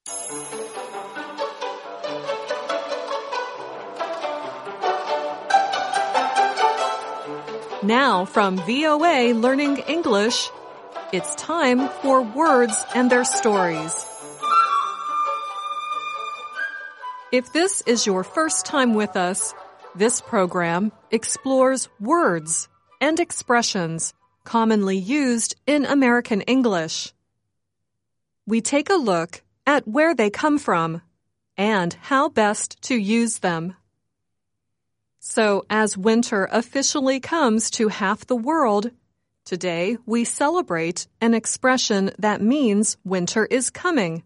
Now from VOA Learning English, it's time for Words and Their Stories. If this is your first time with us, this program explores words and expressions commonly used in American English. We take a look at where they come from and how best to use them. So, as winter officially comes to half the world, today we celebrate an expression that means winter is coming.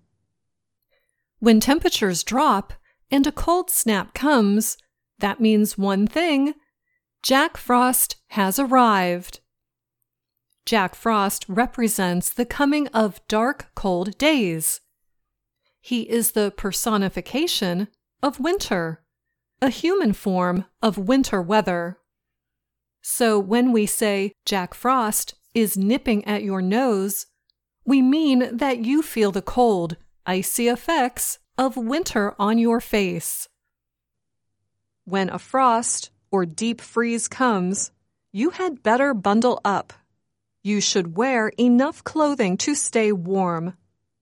When temperatures drop and a cold snap comes, that means one thing: Jack Frost has arrived. Jack Frost represents the coming of dark, cold days. He is the personification of winter, a human form of winter weather. So when we say Jack Frost is nipping at your nose, we mean that you feel the cold, icy effects of winter on your face. When a frost or deep freeze comes, you had better bundle up. You should wear enough clothing to stay warm.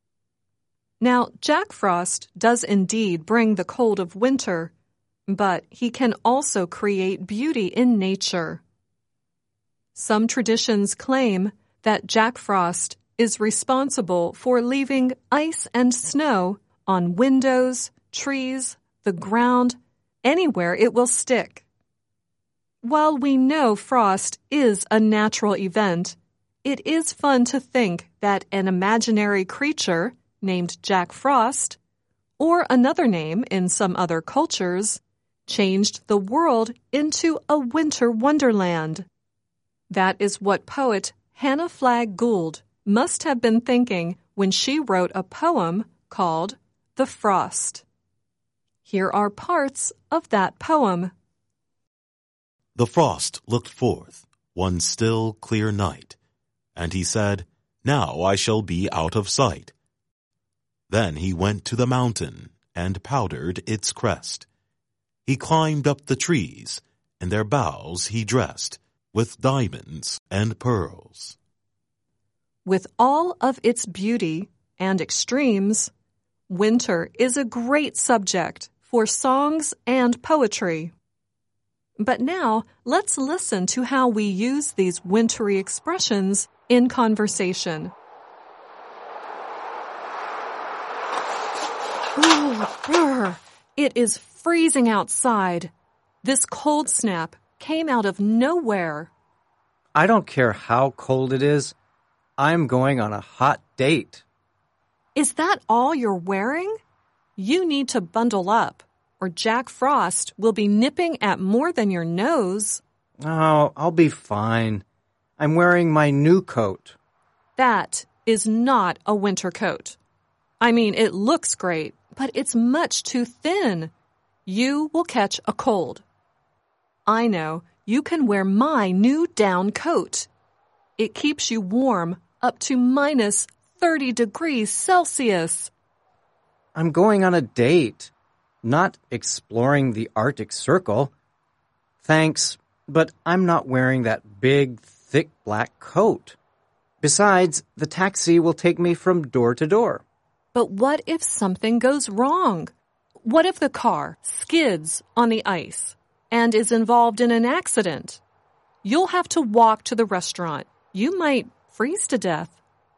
Now, Jack Frost does indeed bring the cold of winter, but he can also create beauty in nature. Some traditions claim that Jack Frost is responsible for leaving ice and snow on windows, trees, the ground, anywhere it will stick. While we know frost is a natural event, it is fun to think that an imaginary creature named Jack Frost, or another name in some other cultures, changed the world into a winter wonderland. That is what poet Hannah Flagg Gould must have been thinking when she wrote a poem called The Frost. Here are parts of that poem. The frost looked forth one still, clear night, and he said, "Now I shall be out of sight." Then he went to the mountain and powdered its crest. He climbed up the trees, and their boughs he dressed with diamonds and pearls. With all of its beauty and extremes, winter is a great subject for songs and poetry. But now, let's listen to how we use these wintry expressions in conversation. Ooh, brr. It is freezing outside. This cold snap came out of nowhere. I don't care how cold it is. I'm going on a hot date. Is that all you're wearing? You need to bundle up, or Jack Frost will be nipping at more than your nose. Oh, I'll be fine. I'm wearing my new coat. That is not a winter coat. I mean, it looks great, but it's much too thin. You will catch a cold. I know, you can wear my new down coat. It keeps you warm up to minus 30 degrees Celsius. I'm going on a date, not exploring the Arctic Circle. Thanks, but I'm not wearing that big, thick black coat. Besides, the taxi will take me from door to door. But what if something goes wrong? What if the car skids on the ice and is involved in an accident? You'll have to walk to the restaurant. You might freeze to death.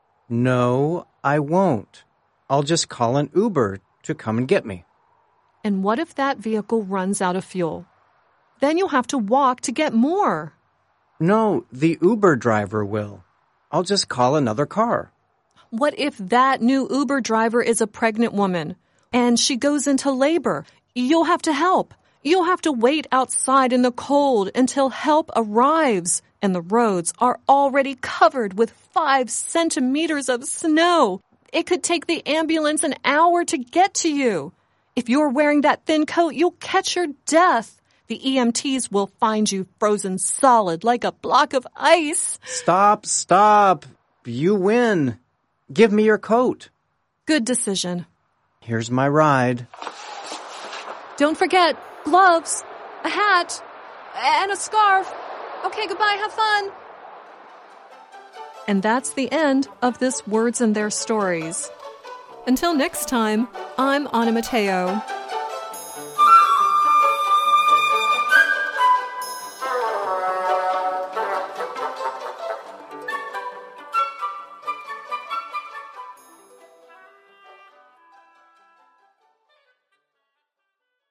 No, I won't. I'll just call an Uber to come and get me. And what if that vehicle runs out of fuel? Then you'll have to walk to get more. No, the Uber driver will. I'll just call another car. What if that new Uber driver is a pregnant woman and she goes into labor? You'll have to help. You'll have to wait outside in the cold until help arrives, and the roads are already covered with 5 centimeters of snow. It could take the ambulance an hour to get to you. If you're wearing that thin coat, you'll catch your death. The EMTs will find you frozen solid like a block of ice. Stop. You win. Give me your coat. Good decision. Here's my ride. Don't forget, gloves, a hat, and a scarf. Okay, goodbye, have fun. And that's the end of this Words and Their Stories. Until next time, I'm Anna Mateo.